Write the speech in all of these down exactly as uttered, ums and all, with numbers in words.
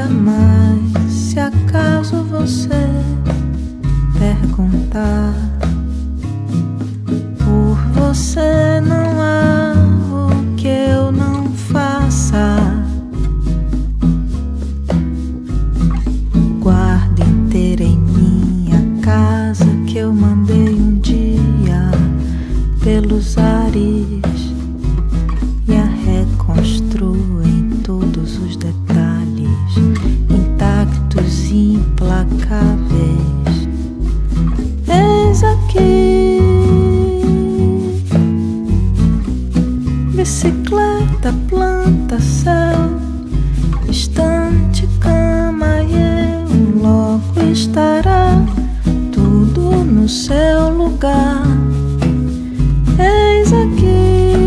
nada mais se acaso você perguntar. Por você não há o que eu não faça. Guarda inteira em minha casa que eu mandei um dia pelos ares e a reconstruo em todos os detalhes, intactos e implacáveis. Eis aqui bicicleta, planta, céu, estante, cama e eu. Logo estará tudo no seu lugar. Eis aqui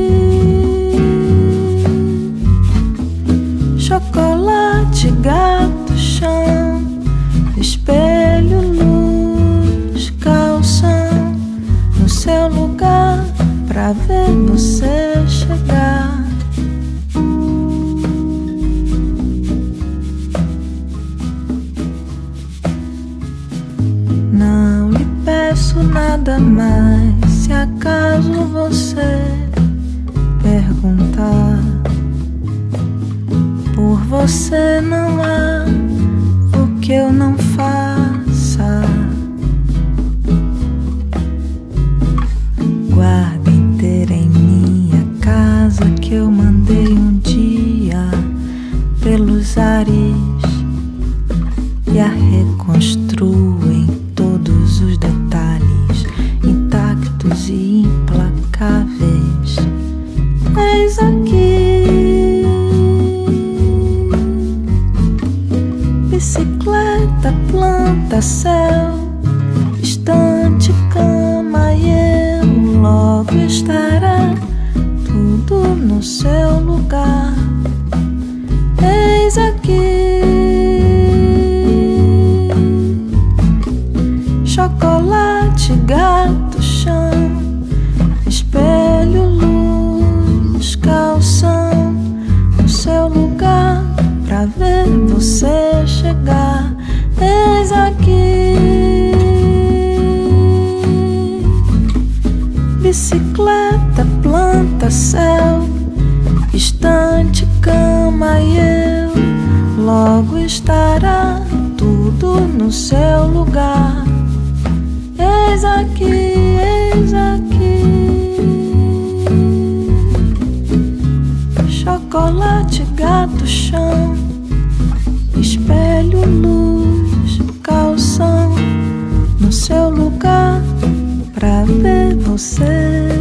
chocolate, gato, chão, espelho, luz, calção, no seu lugar pra ver você chegar. Não lhe peço nada mais se acaso você perguntar. Por você não há o que eu não faça. Guarda inteira em minha casa que eu mandei um dia pelos ares e a reconstruo em todos os detalhes, intactos e implacáveis. Eis aqui bicicleta, planta, céu, estante, cama e eu. Logo estará tudo no seu lugar. Eis aqui chocolate, gato, chão, espelho, luz, calção, no seu lugar pra ver você chegar. Eis aqui bicicleta, planta, céu, estante, cama e eu. Logo estará tudo no seu lugar. Eis aqui, eis aqui chocolate, gato, chão, espelho, luz, calção, no seu lugar pra ver você